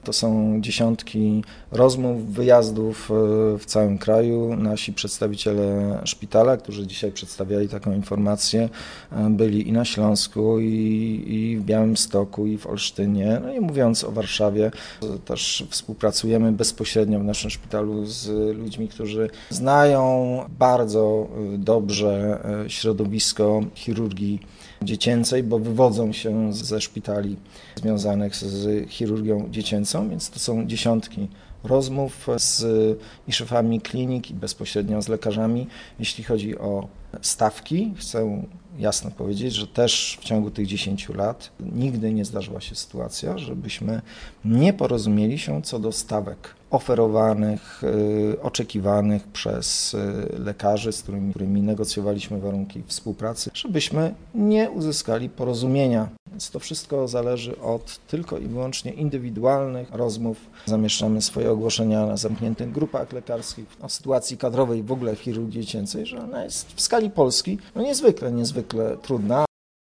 To są dziesiątki rozmów, wyjazdów w całym kraju. Nasi przedstawiciele szpitala, którzy dzisiaj przedstawiali taką informację, byli i na Śląsku, i w Białymstoku, i w Olsztynie. No nie mówiąc o Warszawie, też współpracujemy bezpośrednio w naszym szpitalu z ludźmi, którzy znają bardzo dobrze środowisko chirurgii dziecięcej, bo wywodzą się ze szpitali związanych z chirurgią dziecięcą, więc to są dziesiątki rozmów i szefami klinik, i bezpośrednio z lekarzami. Jeśli chodzi o stawki, chcę jasno powiedzieć, że też w ciągu tych 10 lat nigdy nie zdarzyła się sytuacja, żebyśmy nie porozumieli się co do stawek oferowanych, oczekiwanych przez lekarzy, z którymi negocjowaliśmy warunki współpracy, żebyśmy nie uzyskali porozumienia. Więc to wszystko zależy od tylko i wyłącznie indywidualnych rozmów. Zamieszczamy swoje ogłoszenia na zamkniętych grupach lekarskich o sytuacji kadrowej w ogóle w chirurgii dziecięcej, że ona jest w skali Polski niezwykle trudna.